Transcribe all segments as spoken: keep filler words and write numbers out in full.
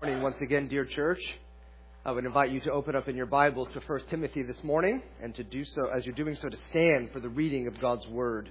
Morning once again, dear church. I would invite you to open up in your Bibles to First Timothy this morning, and to do so, as you're doing so, to stand for the reading of God's Word.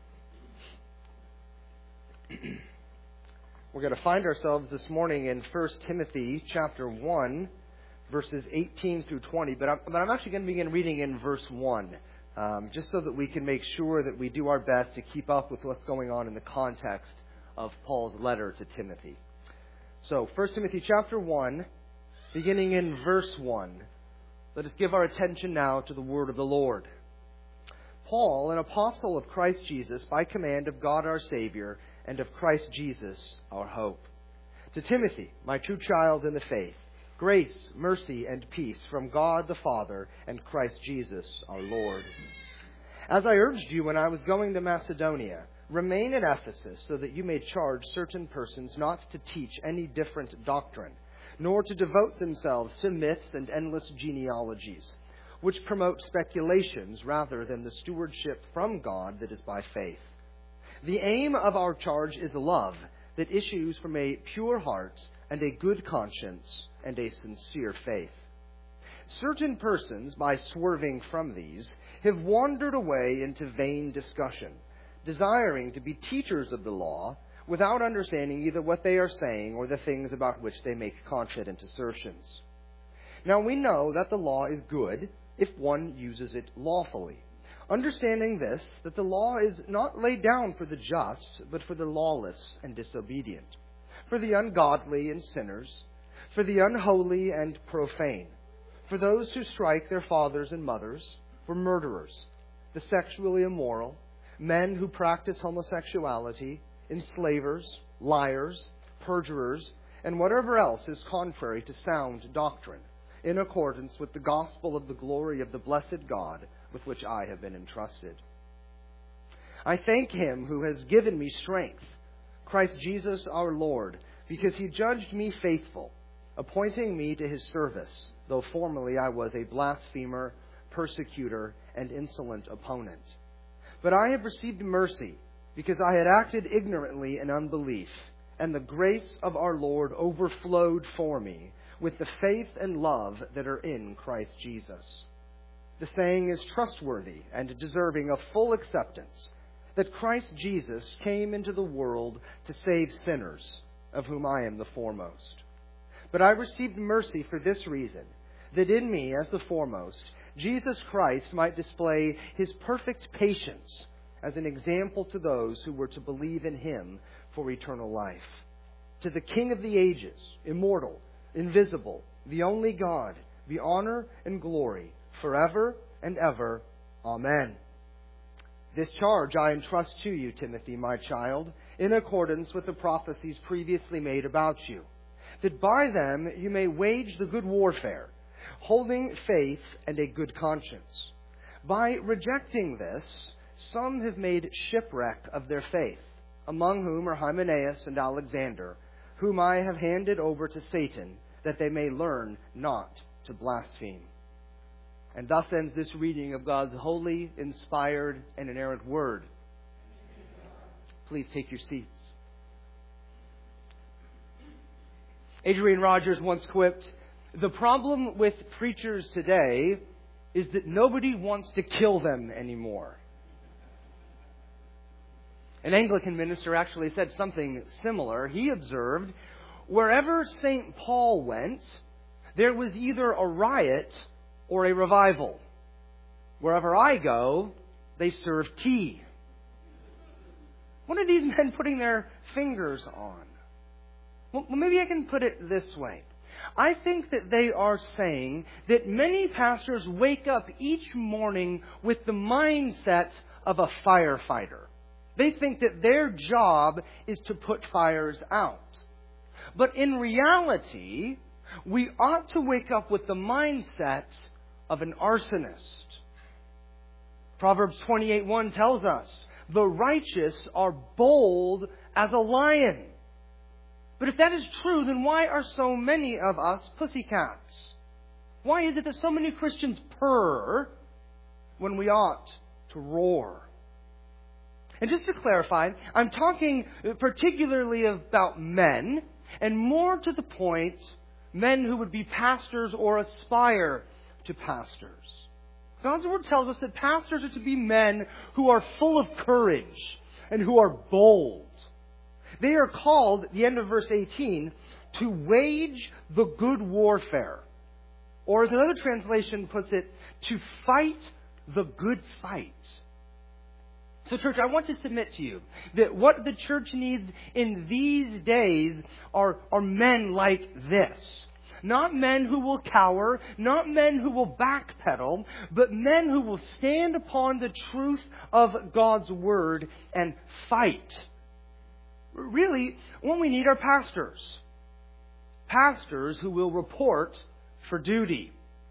We're going to find ourselves this morning in First Timothy chapter one, verses eighteen through twenty, but I'm, but I'm actually going to begin reading in verse one, um, just so that we can make sure that we do our best to keep up with what's going on in the context of Paul's letter to Timothy. So, First Timothy chapter one, beginning in verse one. Let us give our attention now to the word of the Lord. Paul, an apostle of Christ Jesus, by command of God our Savior, and of Christ Jesus our hope. To Timothy, my true child in the faith, grace, mercy, and peace from God the Father and Christ Jesus our Lord. As I urged you when I was going to Macedonia, remain in Ephesus so that you may charge certain persons not to teach any different doctrine, nor to devote themselves to myths and endless genealogies, which promote speculations rather than the stewardship from God that is by faith. The aim of our charge is love that issues from a pure heart and a good conscience and a sincere faith. Certain persons, by swerving from these, have wandered away into vain discussion, desiring to be teachers of the law, without understanding either what they are saying or the things about which they make confident assertions. Now we know that the law is good if one uses it lawfully, understanding this, that the law is not laid down for the just, but for the lawless and disobedient, for the ungodly and sinners, for the unholy and profane, for those who strike their fathers and mothers, for murderers, the sexually immoral, men who practice homosexuality, enslavers, liars, perjurers, and whatever else is contrary to sound doctrine, in accordance with the gospel of the glory of the blessed God with which I have been entrusted. I thank Him who has given me strength, Christ Jesus our Lord, because He judged me faithful, appointing me to His service, though formerly I was a blasphemer, persecutor, and insolent opponent. But I have received mercy, because I had acted ignorantly in unbelief, and the grace of our Lord overflowed for me with the faith and love that are in Christ Jesus. The saying is trustworthy and deserving of full acceptance, that Christ Jesus came into the world to save sinners, of whom I am the foremost. But I received mercy for this reason, that in me, as the foremost, Jesus Christ might display His perfect patience as an example to those who were to believe in Him for eternal life. To the King of the ages, immortal, invisible, the only God, be honor and glory forever and ever. Amen. This charge I entrust to you, Timothy, my child, in accordance with the prophecies previously made about you, that by them you may wage the good warfare, holding faith and a good conscience. By rejecting this, some have made shipwreck of their faith, among whom are Hymenaeus and Alexander, whom I have handed over to Satan, that they may learn not to blaspheme. And thus ends this reading of God's holy, inspired, and inerrant Word. Please take your seats. Adrian Rogers once quipped, "The problem with preachers today is that nobody wants to kill them anymore." An Anglican minister actually said something similar. He observed, wherever Saint Paul went, there was either a riot or a revival. Wherever I go, they serve tea. What are these men putting their fingers on? Well, maybe I can put it this way. I think that they are saying that many pastors wake up each morning with the mindset of a firefighter. They think that their job is to put fires out. But in reality, we ought to wake up with the mindset of an arsonist. Proverbs twenty-eight one tells us, "The righteous are bold as a lion." But if that is true, then why are so many of us pussycats? Why is it that so many Christians purr when we ought to roar? And just to clarify, I'm talking particularly about men, And more to the point, men who would be pastors or aspire to pastors. God's Word tells us that pastors are to be men who are full of courage and who are bold. They are called, at the end of verse eighteen, to wage the good warfare. Or as another translation puts it, to fight the good fight. So church, I want to submit to you that what the church needs in these days are, are men like this. Not men who will cower, not men who will backpedal, but men who will stand upon the truth of God's Word and fight. Really, what we need are pastors. Pastors who will report for duty.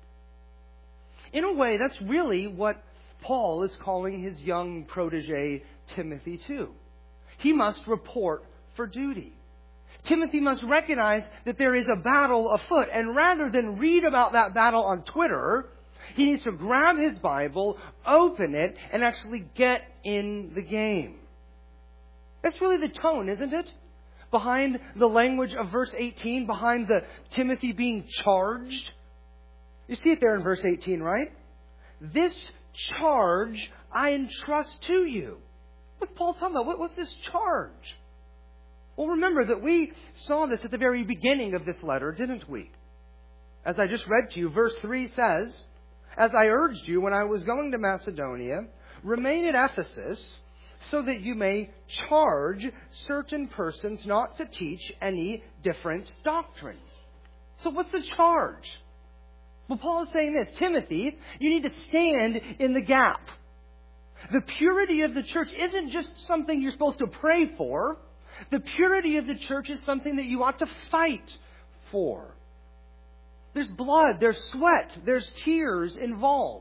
In a way, that's really what Paul is calling his young protege Timothy to. He must report for duty. Timothy must recognize that there is a battle afoot, and rather than read about that battle on Twitter, he needs to grab his Bible, open it, and actually get in the game. That's really the tone, isn't it? Behind the language of verse eighteen, behind the Timothy being charged. You see it there in verse eighteen, right? This charge I entrust to you. What's Paul talking about? What's this charge? Well, remember that we saw this at the very beginning of this letter, didn't we? As I just read to you, verse three says, "As I urged you when I was going to Macedonia, remain at Ephesus, so that you may charge certain persons not to teach any different doctrine." So what's the charge? Well, Paul is saying this, Timothy, you need to stand in the gap. The purity of the church isn't just something you're supposed to pray for. The purity of the church is something that you ought to fight for. There's blood, there's sweat, there's tears involved.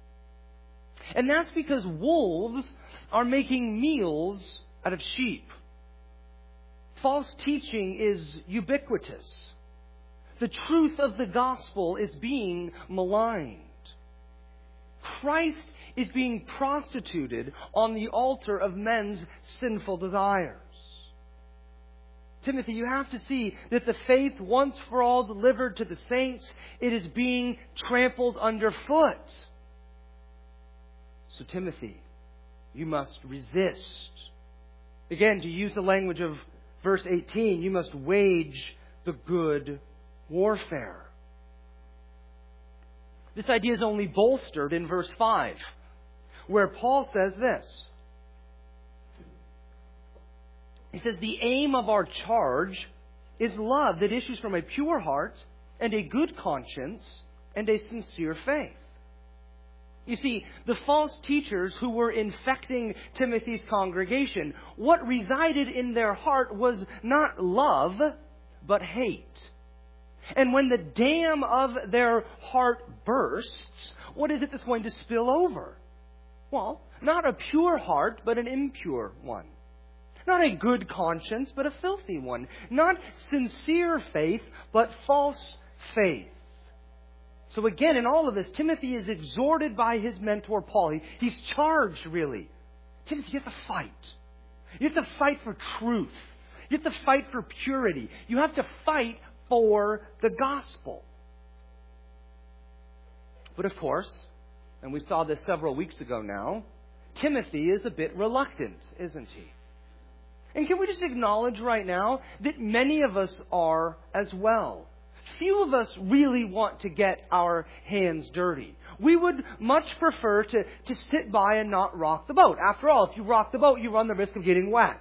And that's because wolves are making meals out of sheep. False teaching is ubiquitous. The truth of the gospel is being maligned. Christ is being prostituted on the altar of men's sinful desires. Timothy, you have to see that the faith once for all delivered to the saints, it is being trampled underfoot. So Timothy, you must resist. Again, to use the language of verse eighteen, you must wage the good warfare. This idea is only bolstered in verse five, where Paul says this. He says, "The aim of our charge is love that issues from a pure heart and a good conscience and a sincere faith." You see, the false teachers who were infecting Timothy's congregation, what resided in their heart was not love, but hate. And when the dam of their heart bursts, what is it that's going to spill over? Well, not a pure heart, but an impure one. Not a good conscience, but a filthy one. Not sincere faith, but false faith. So again, in all of this, Timothy is exhorted by his mentor, Paul. He, he's charged, really. Timothy, you have to fight. You have to fight for truth. You have to fight for purity. You have to fight for the gospel. But of course, and we saw this several weeks ago now, Timothy is a bit reluctant, isn't he? And can we just acknowledge right now that many of us are as well? Few of us really want to get our hands dirty. We would much prefer to, to sit by and not rock the boat. After all, if you rock the boat, you run the risk of getting wet.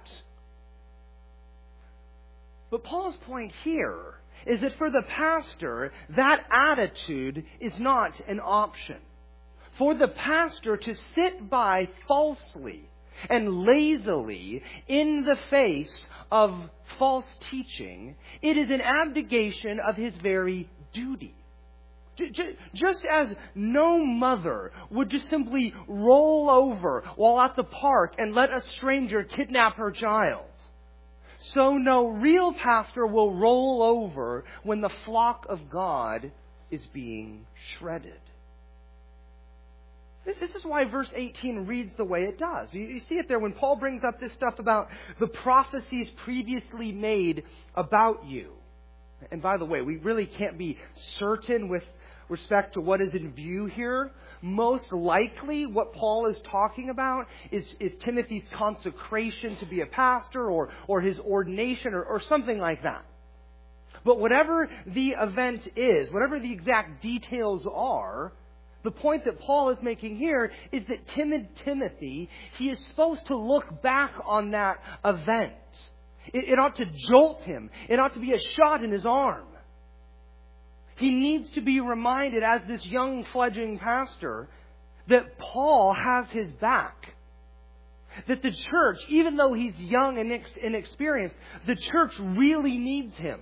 But Paul's point here is that for the pastor, that attitude is not an option. For the pastor to sit by falsely and lazily in the face of false teaching, it is an abdication of his very duty. Just as no mother would just simply roll over while at the park and let a stranger kidnap her child, so no real pastor will roll over when the flock of God is being shredded. This is why verse eighteen reads the way it does. You see it there when Paul brings up this stuff about the prophecies previously made about you. And by the way, we really can't be certain with respect to what is in view here. Most likely what Paul is talking about is, is Timothy's consecration to be a pastor or, or his ordination or, or something like that. But whatever the event is, whatever the exact details are, the point that Paul is making here is that timid Timothy, he is supposed to look back on that event. It, it ought to jolt him. It ought to be a shot in his arm. He needs to be reminded as this young fledgling pastor that Paul has his back. That the church, even though he's young and inexperienced, the church really needs him.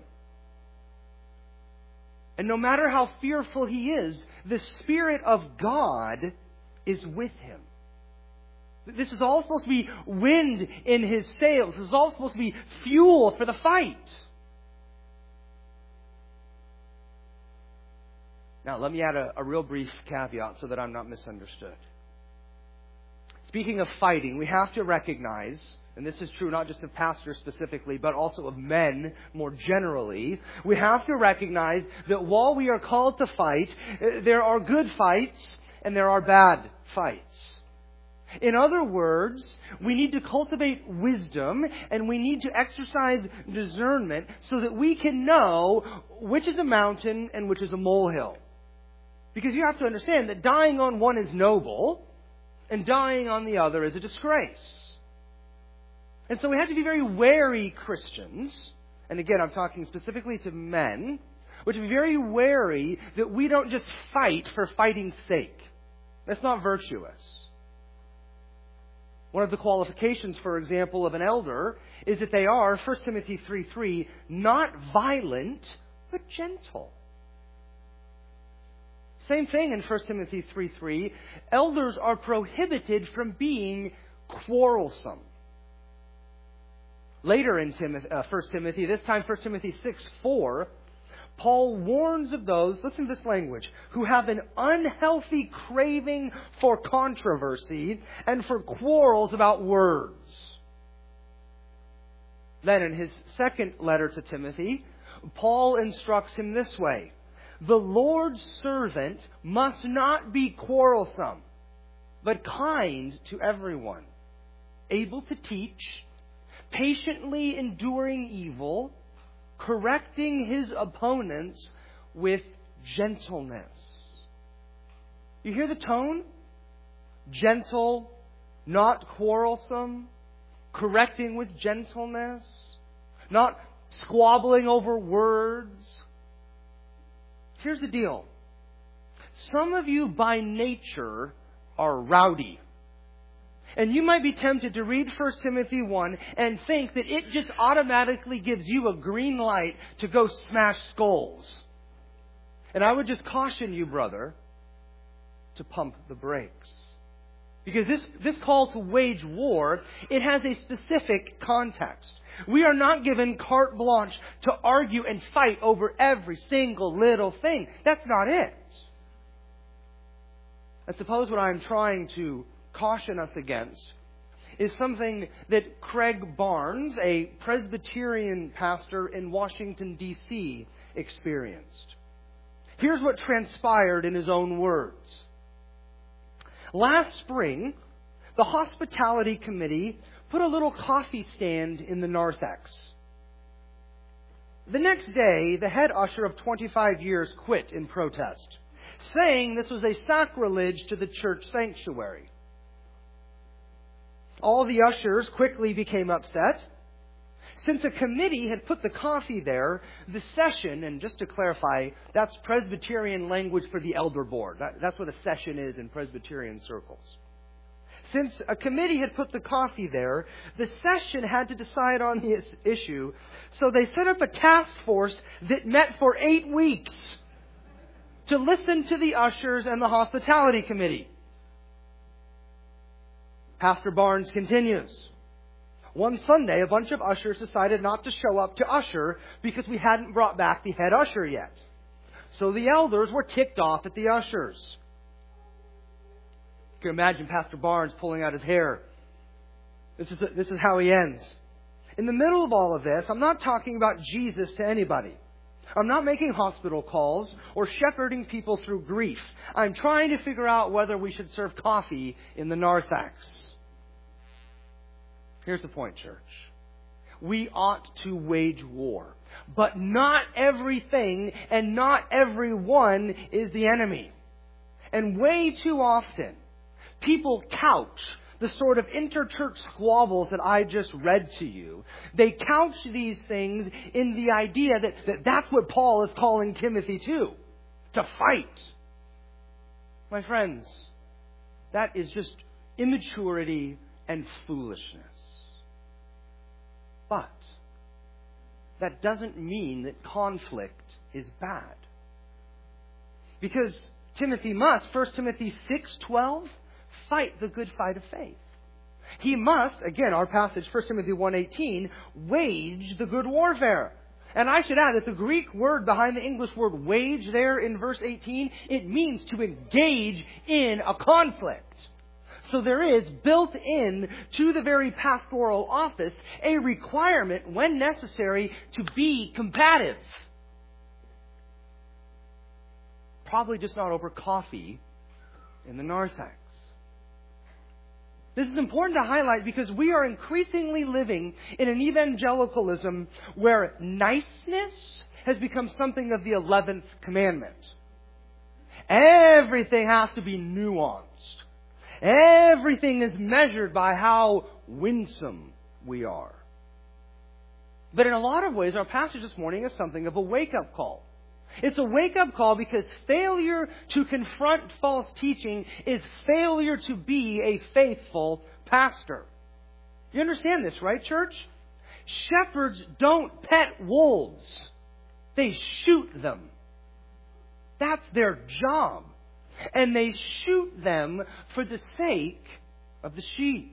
And no matter how fearful he is, the Spirit of God is with him. This is all supposed to be wind in his sails. This is all supposed to be fuel for the fight. Now, let me add a, a real brief caveat so that I'm not misunderstood. Speaking of fighting, we have to recognize, and this is true not just of pastors specifically, but also of men more generally, we have to recognize that while we are called to fight, there are good fights and there are bad fights. In other words, we need to cultivate wisdom and we need to exercise discernment so that we can know which is a mountain and which is a molehill. Because you have to understand that dying on one is noble and dying on the other is a disgrace. And so we have to be very wary Christians. And again, I'm talking specifically to men. We have to be very wary that we don't just fight for fighting's sake. That's not virtuous. One of the qualifications, for example, of an elder is that they are, First Timothy three three, not violent, but gentle. Same thing in First Timothy three three. Elders are prohibited from being quarrelsome. Later in Timothy, uh, First Timothy, this time First Timothy six four, Paul warns of those, listen to this language, who have an unhealthy craving for controversy and for quarrels about words. Then in his second letter to Timothy, Paul instructs him this way: the Lord's servant must not be quarrelsome, but kind to everyone, able to teach, patiently enduring evil, correcting his opponents with gentleness. You hear the tone? Gentle, not quarrelsome, correcting with gentleness, not squabbling over words. Here's the deal. Some of you by nature are rowdy. And you might be tempted to read First Timothy one and think that it just automatically gives you a green light to go smash skulls. And I would just caution you, brother, to pump the brakes. Because this, this call to wage war, it has a specific context. We are not given carte blanche to argue and fight over every single little thing. That's not it. I suppose what I'm trying to caution us against is something that Craig Barnes, a Presbyterian pastor in Washington, D C, experienced. Here's what transpired in his own words. Last spring, the hospitality committee put a little coffee stand in the narthex. The next day, the head usher of twenty-five years quit in protest, saying this was a sacrilege to the church sanctuary. All the ushers quickly became upset. Since a committee had put the coffee there, the session, and just to clarify, that's Presbyterian language for the elder board. That, that's what a session is in Presbyterian circles. Since a committee had put the coffee there, the session had to decide on the issue, so they set up a task force that met for eight weeks to listen to the ushers and the hospitality committee. Pastor Barnes continues. One Sunday, a bunch of ushers decided not to show up to usher because we hadn't brought back the head usher yet. So the elders were ticked off at the ushers. You can imagine Pastor Barnes pulling out his hair. This is, this is how he ends. In the middle of all of this, I'm not talking about Jesus to anybody. I'm not making hospital calls or shepherding people through grief. I'm trying to figure out whether we should serve coffee in the narthex. Here's the point, church. We ought to wage war. But not everything and not everyone is the enemy. And way too often, people couch the sort of interchurch squabbles that I just read to you. They couch these things in the idea that, that that's what Paul is calling Timothy to. To fight. My friends, that is just immaturity and foolishness. But that doesn't mean that conflict is bad. Because Timothy must, First Timothy six twelve, fight the good fight of faith. He must, again, our passage, First Timothy one eighteen, wage the good warfare. And I should add that the Greek word behind the English word wage there in verse eighteen, it means to engage in a conflict. So there is built in to the very pastoral office a requirement, when necessary, to be combative. Probably just not over coffee in the narthex. This is important to highlight because we are increasingly living in an evangelicalism where niceness has become something of the eleventh commandment. Everything has to be nuanced. Everything is measured by how winsome we are. But in a lot of ways, our passage this morning is something of a wake-up call. It's a wake-up call because failure to confront false teaching is failure to be a faithful pastor. You understand this, right, church? Shepherds don't pet wolves. They shoot them. That's their job. And they shoot them for the sake of the sheep.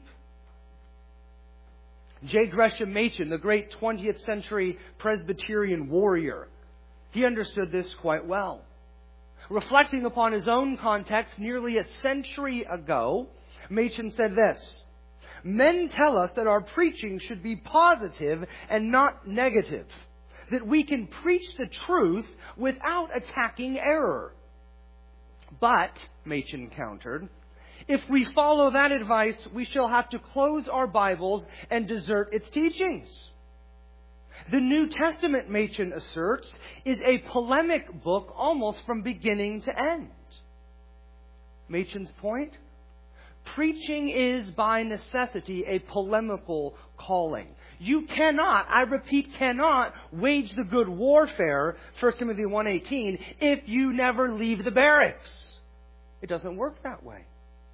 J. Gresham Machen, the great twentieth century Presbyterian warrior, he understood this quite well. Reflecting upon his own context nearly a century ago, Machen said this: "Men tell us that our preaching should be positive and not negative, that we can preach the truth without attacking error. But," Machen countered, "if we follow that advice, we shall have to close our Bibles and desert its teachings. The New Testament," Machen asserts, "is a polemic book almost from beginning to end." Machen's point? Preaching is by necessity a polemical calling. You cannot, I repeat, cannot wage the good warfare, First Timothy one eighteen, if you never leave the barracks. It doesn't work that way.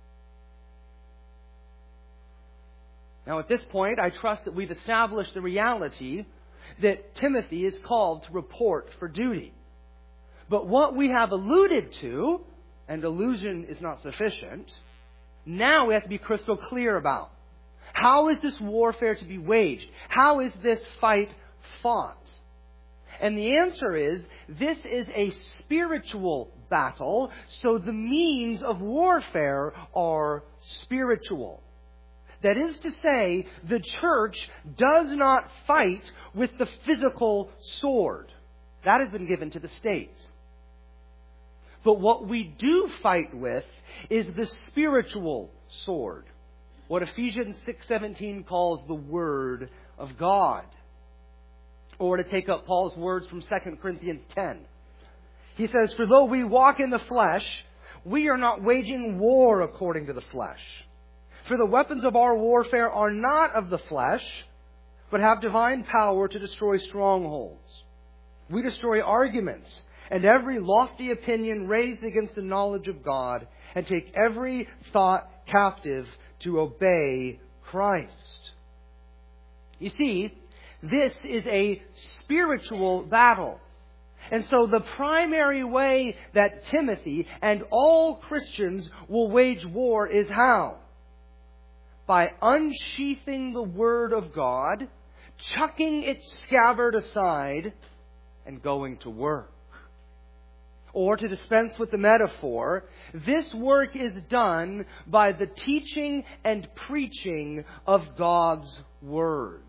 Now at this point, I trust that we've established the reality that Timothy is called to report for duty. But what we have alluded to, and allusion is not sufficient, now we have to be crystal clear about. How is this warfare to be waged? How is this fight fought? And the answer is, this is a spiritual battle, so the means of warfare are spiritual. That is to say, the church does not fight with the physical sword. That has been given to the state. But what we do fight with is the spiritual sword. What Ephesians six seventeen calls the Word of God. Or to take up Paul's words from Second Corinthians ten. He says, "For though we walk in the flesh, we are not waging war according to the flesh. For the weapons of our warfare are not of the flesh, but have divine power to destroy strongholds. We destroy arguments and every lofty opinion raised against the knowledge of God, and take every thought captive to obey Christ." You see, this is a spiritual battle. And so the primary way that Timothy and all Christians will wage war is how? By unsheathing the Word of God, chucking its scabbard aside, and going to work. Or, to dispense with the metaphor, this work is done by the teaching and preaching of God's Word.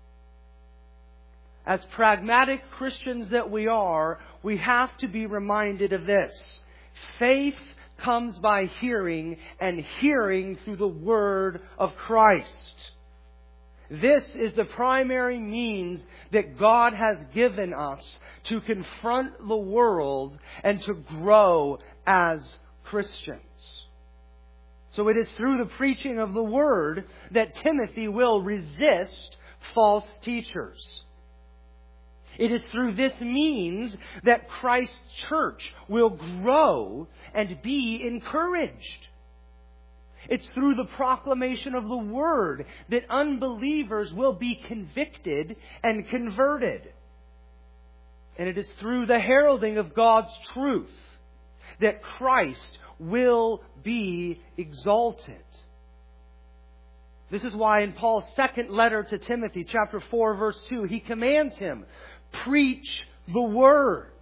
As pragmatic Christians that we are, we have to be reminded of this. Faith comes by hearing, and hearing through the Word of Christ. This is the primary means that God has given us to confront the world and to grow as Christians. So it is through the preaching of the Word that Timothy will resist false teachers. It is through this means that Christ's church will grow and be encouraged. It's through the proclamation of the Word that unbelievers will be convicted and converted. And it is through the heralding of God's truth that Christ will be exalted. This is why in Paul's second letter to Timothy, chapter four, verse two, he commands him, preach the Word.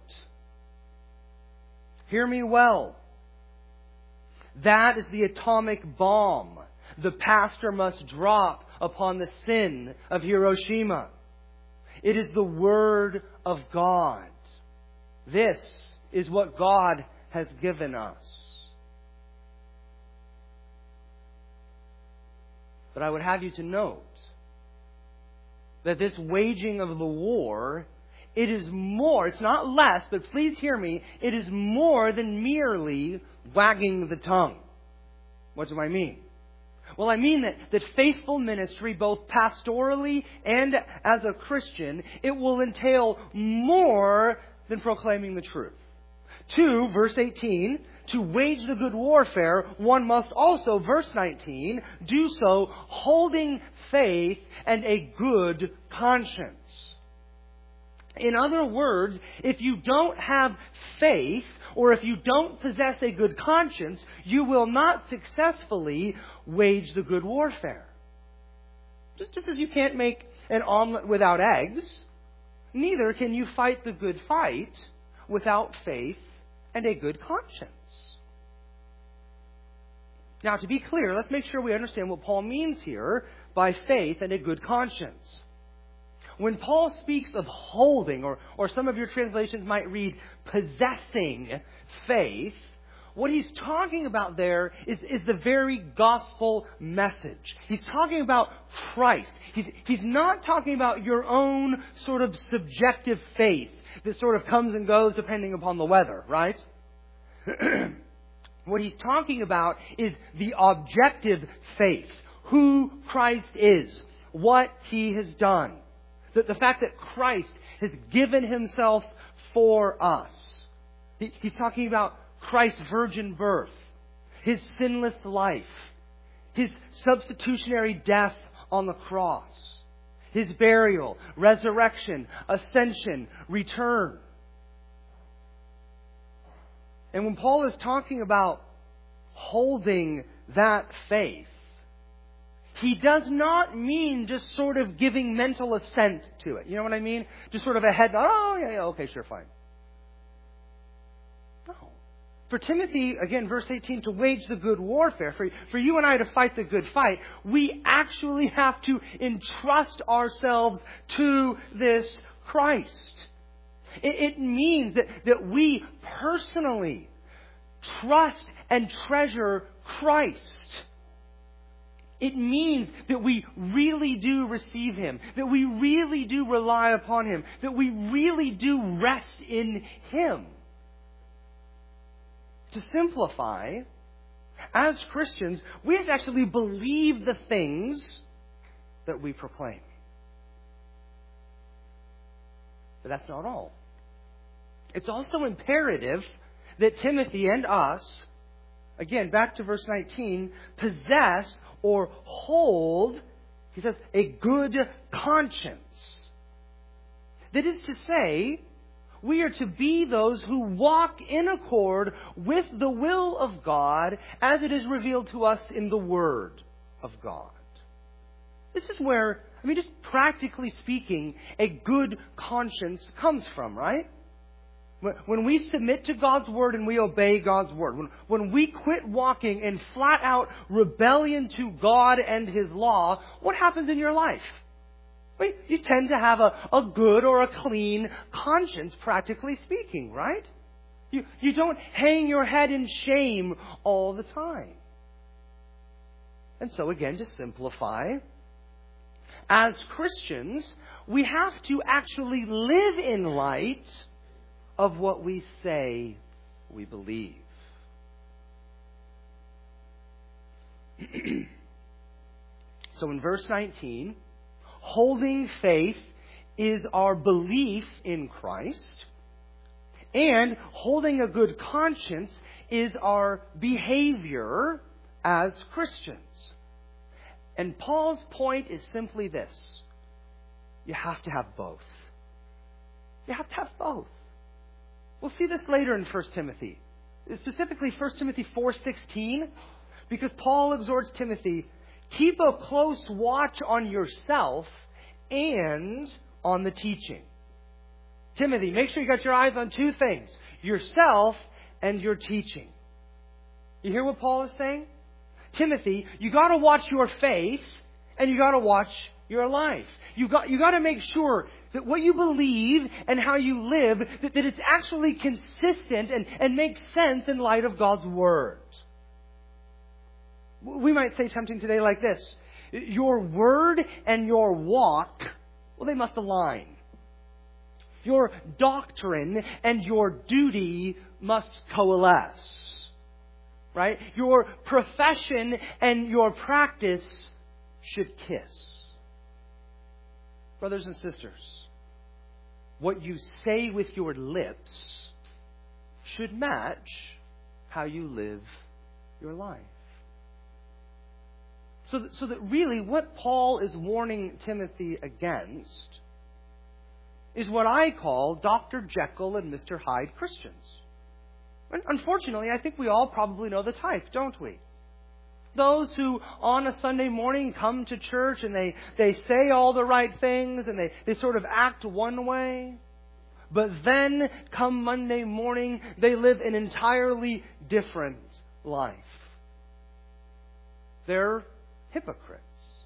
Hear me well. That is the atomic bomb the pastor must drop upon the sin of Hiroshima. It is the Word of God. This is what God has given us. But I would have you to note that this waging of the war, it is more, it's not less, but please hear me, it is more than merely wagging the tongue. What do I mean? Well, I mean that, that faithful ministry, both pastorally and as a Christian, it will entail more than proclaiming the truth. Two, verse eighteen, to wage the good warfare, one must also, verse nineteen, do so holding faith and a good conscience. In other words, if you don't have faith, or if you don't possess a good conscience, you will not successfully wage the good warfare. Just, just as you can't make an omelet without eggs, neither can you fight the good fight without faith and a good conscience. Now, to be clear, let's make sure we understand what Paul means here by faith and a good conscience. When Paul speaks of holding, or, or some of your translations might read possessing faith, what he's talking about there is, is the very gospel message. He's talking about Christ. He's, he's not talking about your own sort of subjective faith that sort of comes and goes depending upon the weather, right? What he's talking about is the objective faith, who Christ is, what He has done. The, the fact that Christ has given Himself for us. He, he's talking about Christ's virgin birth, His sinless life, His substitutionary death on the cross, His burial, resurrection, ascension, return. And when Paul is talking about holding that faith, he does not mean just sort of giving mental assent to it. You know what I mean? Just sort of a head nod. Oh, yeah, yeah, okay, sure, fine. No. For Timothy, again, verse eighteen, to wage the good warfare, for, for you and I to fight the good fight, we actually have to entrust ourselves to this Christ. It, it means that, that we personally trust and treasure Christ. It means that we really do receive Him, that we really do rely upon Him, that we really do rest in Him. To simplify, as Christians, we have to actually believe the things that we proclaim. But that's not all. It's also imperative that Timothy and us, again, back to verse nineteen, possess or hold, he says, a good conscience. That is to say, we are to be those who walk in accord with the will of God as it is revealed to us in the Word of God. This is where, I mean, just practically speaking, a good conscience comes from, right? When we submit to God's Word and we obey God's Word, when, when we quit walking in flat out rebellion to God and His law, what happens in your life? Well, you tend to have a, a good or a clean conscience, practically speaking, right? You, you don't hang your head in shame all the time. And so again, to simplify, as Christians, we have to actually live in light of what we say we believe. So in verse nineteen, holding faith is our belief in Christ, and holding a good conscience is our behavior as Christians. And Paul's point is simply this: you have to have both. You have to have both. We'll see this later in First Timothy. Specifically First Timothy four sixteen, because Paul exhorts Timothy, keep a close watch on yourself and on the teaching. Timothy, make sure you got your eyes on two things: yourself and your teaching. You hear what Paul is saying? Timothy, you got to watch your faith and you got to watch your life. You got you got to make sure that what you believe and how you live, that, that it's actually consistent and, and makes sense in light of God's Word. We might say something today like this: your word and your walk, well, they must align. Your doctrine and your duty must coalesce. Right? Your profession and your practice should kiss. Brothers and sisters, what you say with your lips should match how you live your life. So that, so that really what Paul is warning Timothy against is what I call Doctor Jekyll and Mister Hyde Christians. Unfortunately, I think we all probably know the type, don't we? Those who on a Sunday morning come to church and they, they say all the right things and they, they sort of act one way. But then, come Monday morning, they live an entirely different life. They're hypocrites.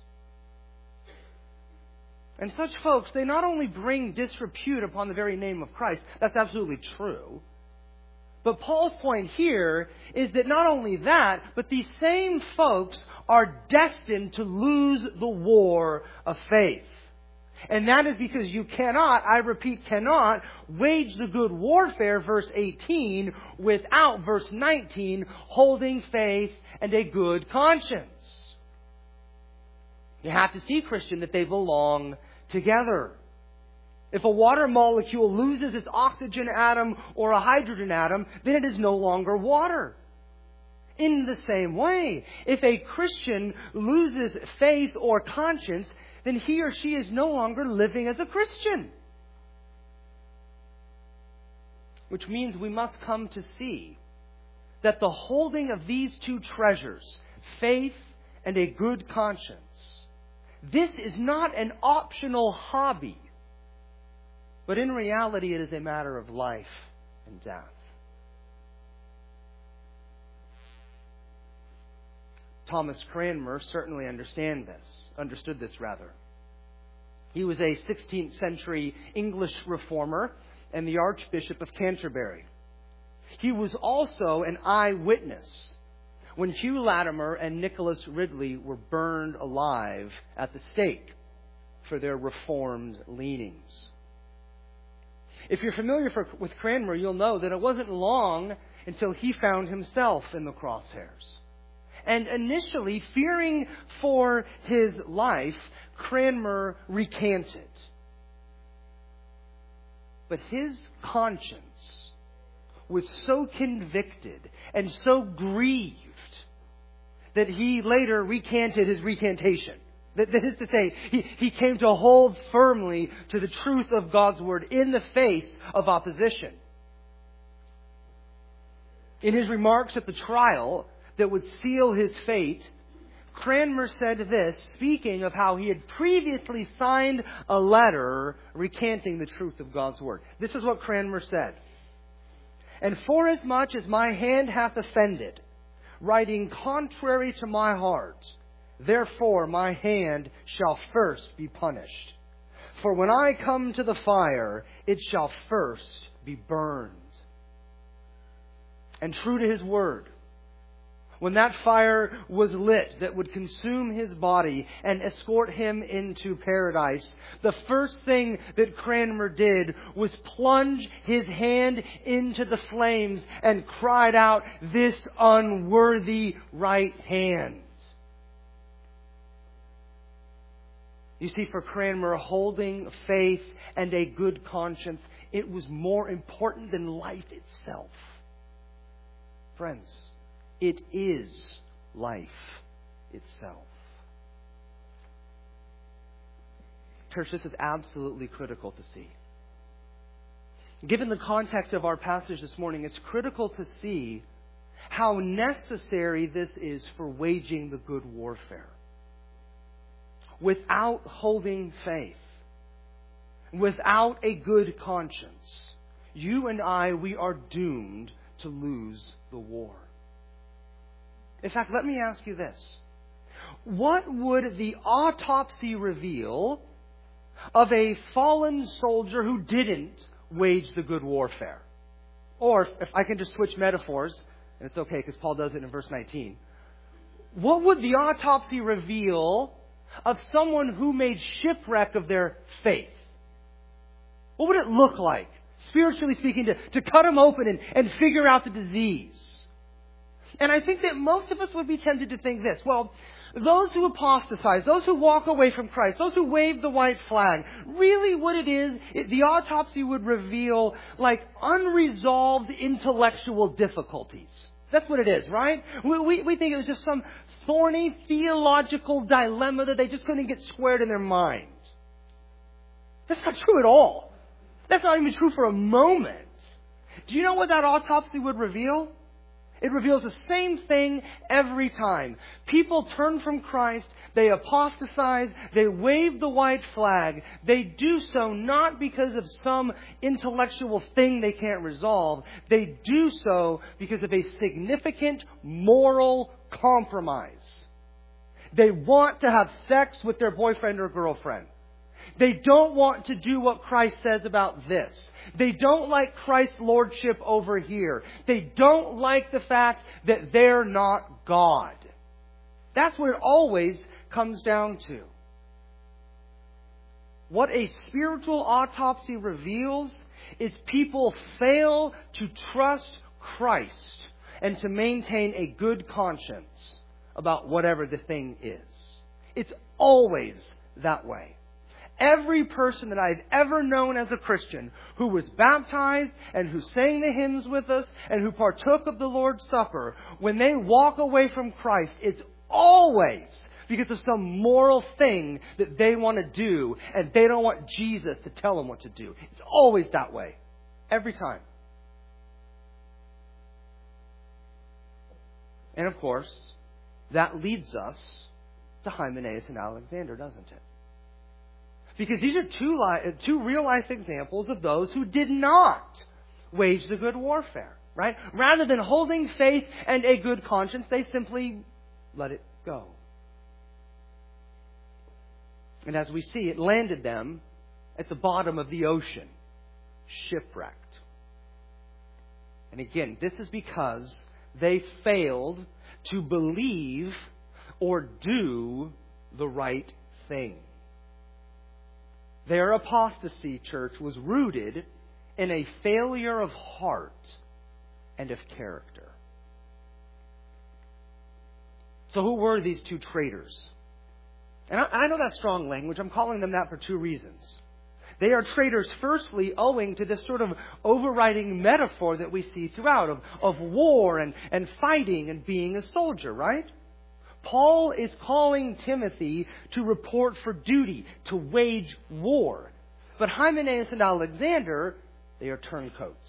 And such folks, they not only bring disrepute upon the very name of Christ, that's absolutely true. But Paul's point here is that not only that, but these same folks are destined to lose the war of faith. And that is because you cannot, I repeat, cannot wage the good warfare, verse eighteen, without, verse nineteen, holding faith and a good conscience. You have to see, Christian, that they belong together. If a water molecule loses its oxygen atom or a hydrogen atom, then it is no longer water. In the same way, if a Christian loses faith or conscience, then he or she is no longer living as a Christian. Which means we must come to see that the holding of these two treasures, faith and a good conscience, this is not an optional hobby. But in reality, it is a matter of life and death. Thomas Cranmer certainly understand this, understood this rather. He was a sixteenth century English reformer and the Archbishop of Canterbury. He was also an eyewitness when Hugh Latimer and Nicholas Ridley were burned alive at the stake for their reformed leanings. If you're familiar for, with Cranmer, you'll know that it wasn't long until he found himself in the crosshairs. And initially, fearing for his life, Cranmer recanted. But his conscience was so convicted and so grieved that he later recanted his recantation. That is to say, he, he came to hold firmly to the truth of God's Word in the face of opposition. In his remarks at the trial that would seal his fate, Cranmer said this, speaking of how he had previously signed a letter recanting the truth of God's Word. This is what Cranmer said. And forasmuch as my hand hath offended, writing contrary to my heart, therefore my hand shall first be punished. For when I come to the fire, it shall first be burned. And true to his word, when that fire was lit that would consume his body and escort him into paradise, the first thing that Cranmer did was plunge his hand into the flames and cried out, "This unworthy right hand." You see, for Cranmer, holding faith and a good conscience, it was more important than life itself. Friends, it is life itself. Church, this is absolutely critical to see. Given the context of our passage this morning, it's critical to see how necessary this is for waging the good warfare. Without holding faith, without a good conscience, you and I, we are doomed to lose the war. In fact, let me ask you this. What would the autopsy reveal of a fallen soldier who didn't wage the good warfare? Or, if I can just switch metaphors, and it's okay because Paul does it in verse nineteen. What would the autopsy reveal of someone who made shipwreck of their faith? What would it look like, spiritually speaking, to, to cut them open and, and figure out the disease? And I think that most of us would be tempted to think this. Well, those who apostatize, those who walk away from Christ, those who wave the white flag, really what it is, it, the autopsy would reveal like unresolved intellectual difficulties. That's what it is, right? We, we, we think it was just some thorny theological dilemma that they just couldn't get squared in their mind. That's not true at all. That's not even true for a moment. Do you know what that autopsy would reveal? It reveals the same thing every time. People turn from Christ, they apostatize, they wave the white flag. They do so not because of some intellectual thing they can't resolve. They do so because of a significant moral compromise. They want to have sex with their boyfriend or girlfriend. They don't want to do what Christ says about this. They don't like Christ's lordship over here. They don't like the fact that they're not God. That's what it always comes down to. What a spiritual autopsy reveals is people fail to trust Christ and to maintain a good conscience about whatever the thing is. It's always that way. Every person that I've ever known as a Christian who was baptized and who sang the hymns with us and who partook of the Lord's Supper, when they walk away from Christ, it's always because of some moral thing that they want to do and they don't want Jesus to tell them what to do. It's always that way. Every time. And of course, that leads us to Hymenaeus and Alexander, doesn't it? Because these are two, li- two real-life examples of those who did not wage the good warfare, right? Rather than holding faith and a good conscience, they simply let it go. And as we see, it landed them at the bottom of the ocean, shipwrecked. And again, this is because they failed to believe or do the right thing. Their apostasy, church, was rooted in a failure of heart and of character. So who were these two traitors? And I, I know that's strong language. I'm calling them that for two reasons. They are traitors, firstly, owing to this sort of overriding metaphor that we see throughout of, of war and, and fighting and being a soldier, right? Paul is calling Timothy to report for duty, to wage war. But Hymenaeus and Alexander, they are turncoats.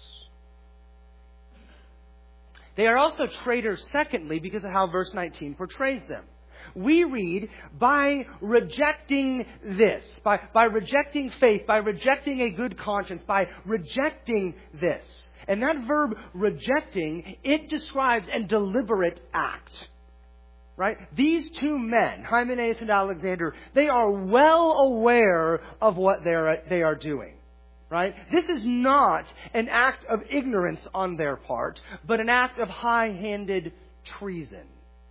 They are also traitors, secondly, because of how verse nineteen portrays them. we read, by rejecting this, by, by rejecting faith, by rejecting a good conscience, by rejecting this. And that verb, rejecting, it describes a deliberate act. Right? These two men, Hymenaeus and Alexander, they are well aware of what they're, they are doing. Right? This is not an act of ignorance on their part, but an act of high-handed treason.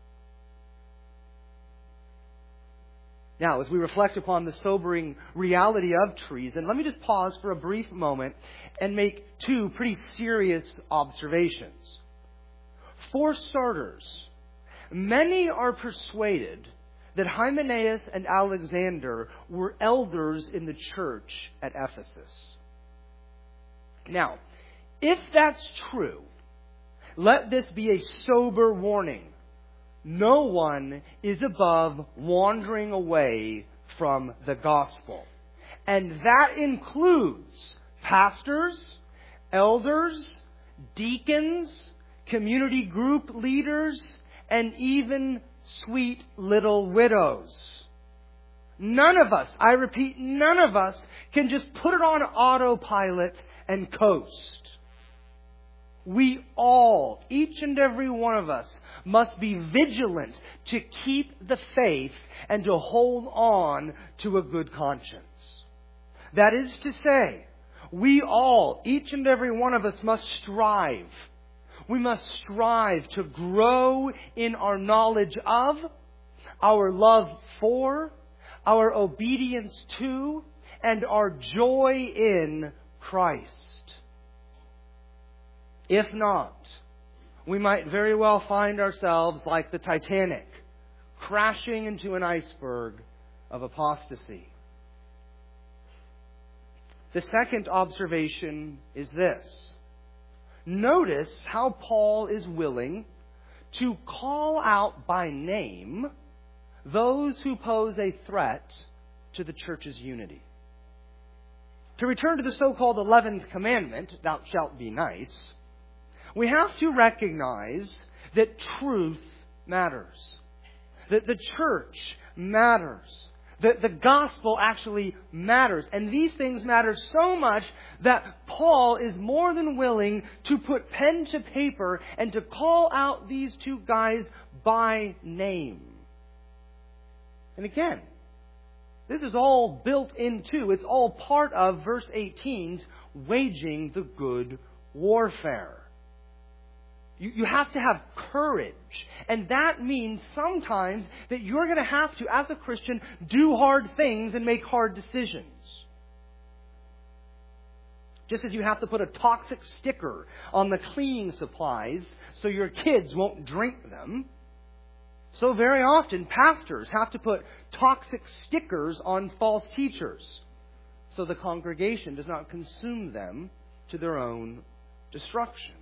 Now, as we reflect upon the sobering reality of treason, let me just pause for a brief moment and make two pretty serious observations. For starters, many are persuaded that Hymenaeus and Alexander were elders in the church at Ephesus. Now, if that's true, let this be a sober warning. No one is above wandering away from the gospel. And that includes pastors, elders, deacons, community group leaders, and even sweet little widows. None of us, I repeat, none of us can just put it on autopilot and coast. We all, each and every one of us, must be vigilant to keep the faith and to hold on to a good conscience. That is to say, we all, each and every one of us, must strive. We must strive to grow in our knowledge of, our love for, our obedience to, and our joy in Christ. If not, we might very well find ourselves like the Titanic, crashing into an iceberg of apostasy. The second observation is this. Notice how Paul is willing to call out by name those who pose a threat to the church's unity. To return to the so-called eleventh commandment, thou shalt be nice, we have to recognize that truth matters. That the church matters. That the gospel actually matters. And these things matter so much that Paul is more than willing to put pen to paper and to call out these two guys by name. And again, this is all built into, it's all part of verse eighteen's waging the good warfare. You, you have to have courage. And that means sometimes that you're going to have to, as a Christian, do hard things and make hard decisions. Just as you have to put a toxic sticker on the cleaning supplies so your kids won't drink them, so very often pastors have to put toxic stickers on false teachers so the congregation does not consume them to their own destruction.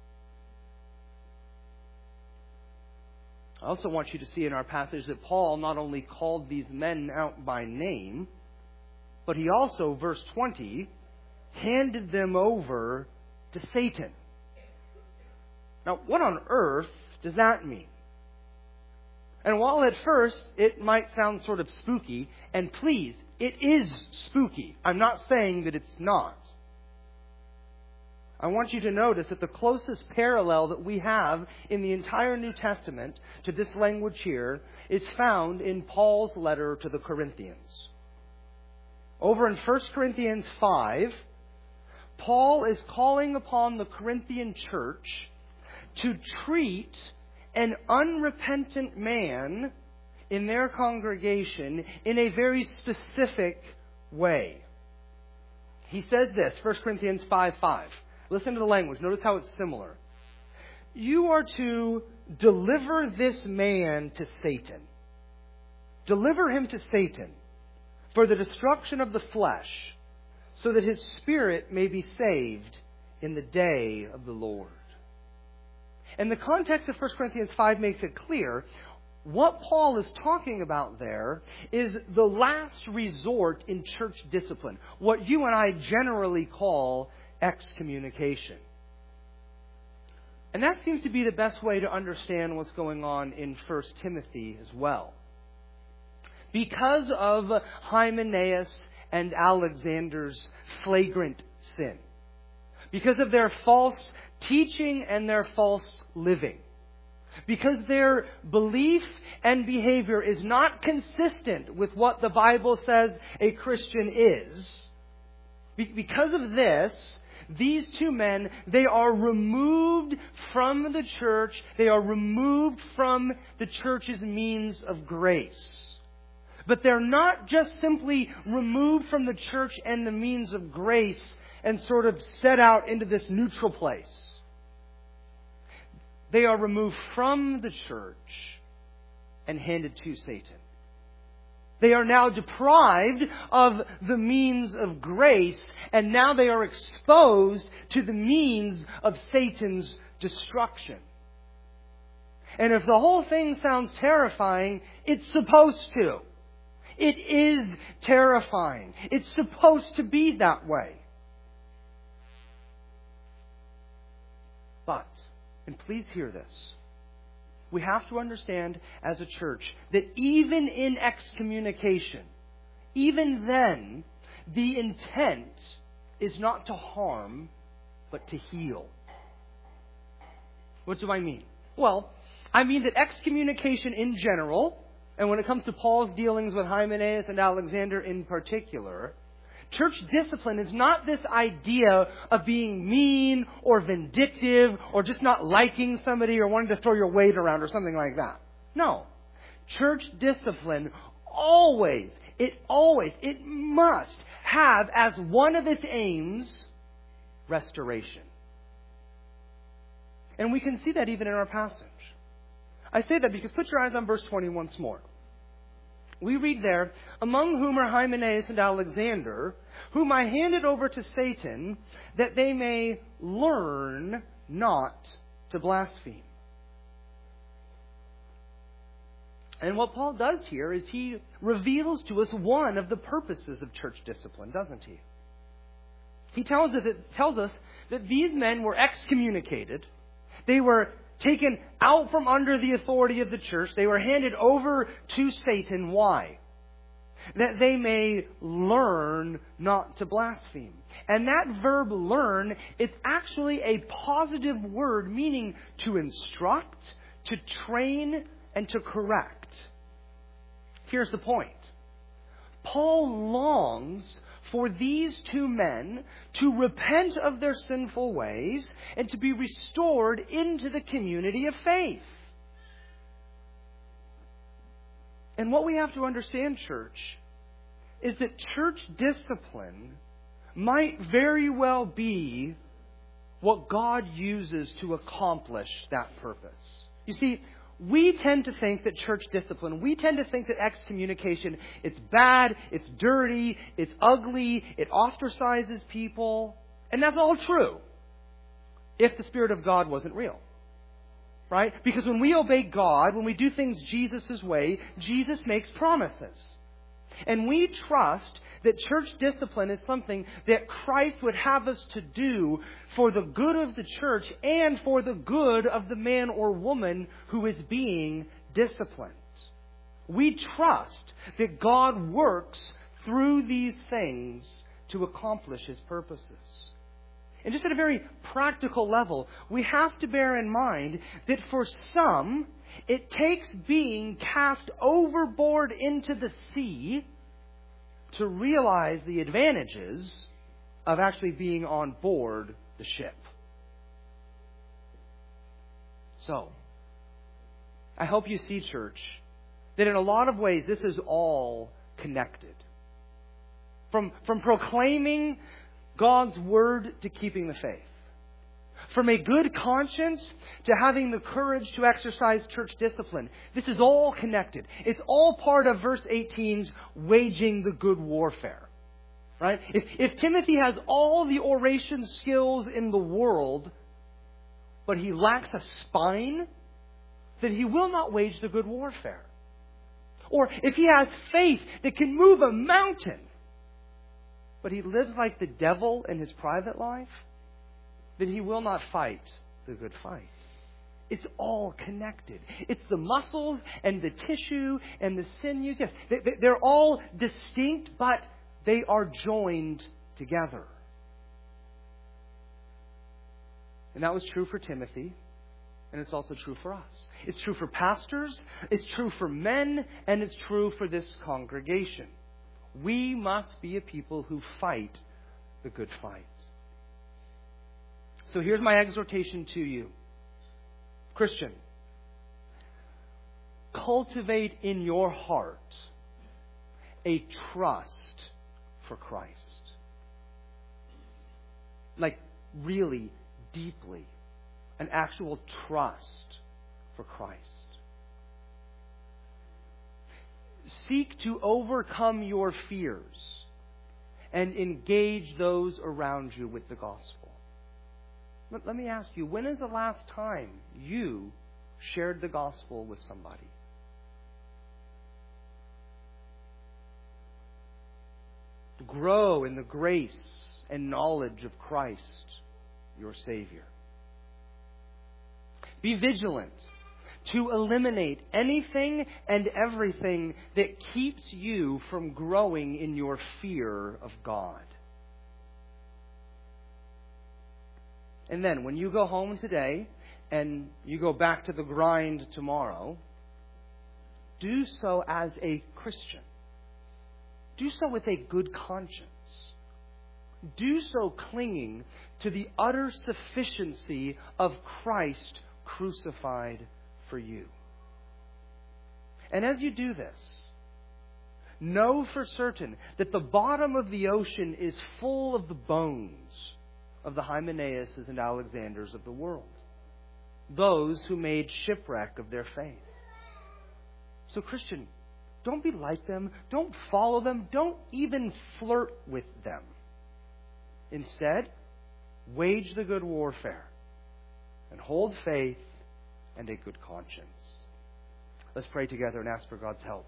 I also want you to see in our passage that Paul not only called these men out by name, but he also, verse twenty, handed them over to Satan. Now, what on earth does that mean? And while at first it might sound sort of spooky, and please, it is spooky. I'm not saying that it's not. I want you to notice that the closest parallel that we have in the entire New Testament to this language here is found in Paul's letter to the Corinthians. Over in First Corinthians five, Paul is calling upon the Corinthian church to treat an unrepentant man in their congregation in a very specific way. He says this, First Corinthians five five. Listen to the language. Notice how it's similar. You are to deliver this man to Satan. Deliver him to Satan for the destruction of the flesh, so that his spirit may be saved in the day of the Lord. And the context of First Corinthians five makes it clear. What Paul is talking about there is the last resort in church discipline, what you and I generally call excommunication. And that seems to be the best way to understand what's going on in First Timothy as well. because of Hymenaeus and Alexander's flagrant sin. Because of their false teaching and their false living. Because their belief and behavior is not consistent with what the Bible says a Christian is. Because of this, these two men, they are removed from the church. They are removed from the church's means of grace. But they're not just simply removed from the church and the means of grace and sort of set out into this neutral place. They are removed from the church and handed to Satan. They are now deprived of the means of grace, and now they are exposed to the means of Satan's destruction. And if the whole thing sounds terrifying, it's supposed to. It is terrifying. It's supposed to be that way. But, and please hear this, we have to understand as a church that even in excommunication, even then, the intent is not to harm, but to heal. What do I mean? Well, I mean that excommunication in general, and when it comes to Paul's dealings with Hymenaeus and Alexander in particular, church discipline is not this idea of being mean or vindictive or just not liking somebody or wanting to throw your weight around or something like that. No. Church discipline always, it always, it must have as one of its aims restoration. And we can see that even in our passage. I say that because put your eyes on verse twenty once more. We read there, among whom are Hymenaeus and Alexander, whom I handed over to Satan, that they may learn not to blaspheme. And what Paul does here is he reveals to us one of the purposes of church discipline, doesn't he? He tells us, it tells us that these men were excommunicated. They were taken out from under the authority of the church. They were handed over to Satan. Why? That they may learn not to blaspheme. And that verb learn, it's actually a positive word meaning to instruct, to train, and to correct. Here's the point. Paul longs for these two men to repent of their sinful ways and to be restored into the community of faith. And what we have to understand, church, is that church discipline might very well be what God uses to accomplish that purpose. You see, we tend to think that church discipline, we tend to think that excommunication, it's bad, it's dirty, it's ugly, it ostracizes people. And that's all true if the Spirit of God wasn't real. Right? Because when we obey God, when we do things Jesus' way, Jesus makes promises. And we trust that church discipline is something that Christ would have us to do for the good of the church and for the good of the man or woman who is being disciplined. We trust that God works through these things to accomplish His purposes. And just at a very practical level, we have to bear in mind that for some, it takes being cast overboard into the sea to realize the advantages of actually being on board the ship. So, I hope you see, church, that in a lot of ways this is all connected. From, from proclaiming God's Word to keeping the faith. From a good conscience to having the courage to exercise church discipline. This is all connected. It's all part of verse eighteen's waging the good warfare. Right? If, if Timothy has all the oration skills in the world, but he lacks a spine, then he will not wage the good warfare. Or if he has faith that can move a mountain, but he lives like the devil in his private life, then he will not fight the good fight. It's all connected. It's the muscles and the tissue and the sinews. Yes, they're all distinct, but they are joined together. And that was true for Timothy, and it's also true for us. It's true for pastors, it's true for men, and it's true for this congregation. We must be a people who fight the good fight. So here's my exhortation to you. Christian, cultivate in your heart a trust for Christ. Like really deeply, an actual trust for Christ. Seek to overcome your fears and engage those around you with the gospel. Let, let me ask you, when is the last time you shared the gospel with somebody? Grow in the grace and knowledge of Christ, your Savior. Be vigilant to eliminate anything and everything that keeps you from growing in your fear of God. And then when you go home today and you go back to the grind tomorrow, do so as a Christian. Do so with a good conscience. Do so clinging to the utter sufficiency of Christ crucified for you. And as you do this, know for certain that the bottom of the ocean is full of the bones of the Hymenaeuses and Alexanders of the world, those who made shipwreck of their faith. So, Christian, don't be like them. Don't follow them. Don't even flirt with them. Instead, wage the good warfare and hold faith and a good conscience. Let's pray together and ask for God's help.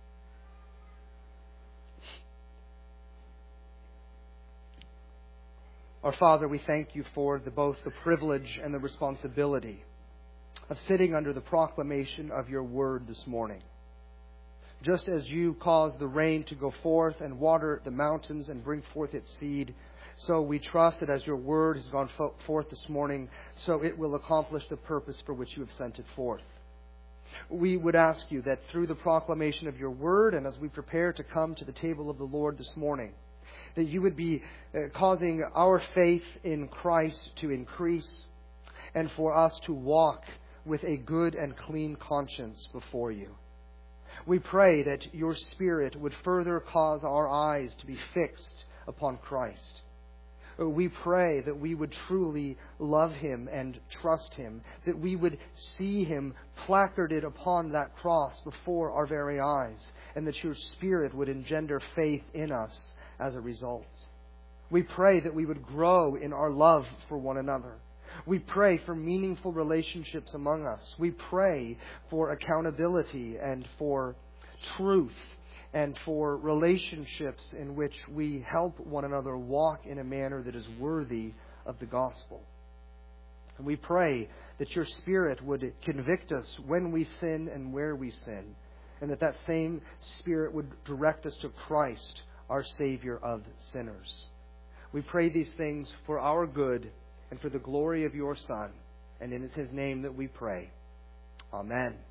Our Father, we thank you for the, both the privilege and the responsibility of sitting under the proclamation of your word this morning. Just as you caused the rain to go forth and water the mountains and bring forth its seed, so we trust that as your word has gone forth this morning, so it will accomplish the purpose for which you have sent it forth. We would ask you that through the proclamation of your word and as we prepare to come to the table of the Lord this morning, that you would be causing our faith in Christ to increase and for us to walk with a good and clean conscience before you. We pray that your Spirit would further cause our eyes to be fixed upon Christ. We pray that we would truly love Him and trust Him, that we would see Him placarded upon that cross before our very eyes, and that your Spirit would engender faith in us as a result. We pray that we would grow in our love for one another. We pray for meaningful relationships among us. We pray for accountability and for truth and for relationships in which we help one another walk in a manner that is worthy of the gospel. And we pray that your Spirit would convict us when we sin and where we sin, and that that same Spirit would direct us to Christ, our Savior of sinners. We pray these things for our good and for the glory of your Son, and in His name that we pray. Amen.